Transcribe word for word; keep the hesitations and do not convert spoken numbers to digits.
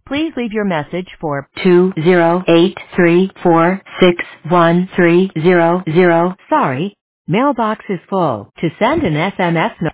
Please leave your message for two zero eight three four six one three zero zero. Sorry, mailbox is full. To send an S M S note,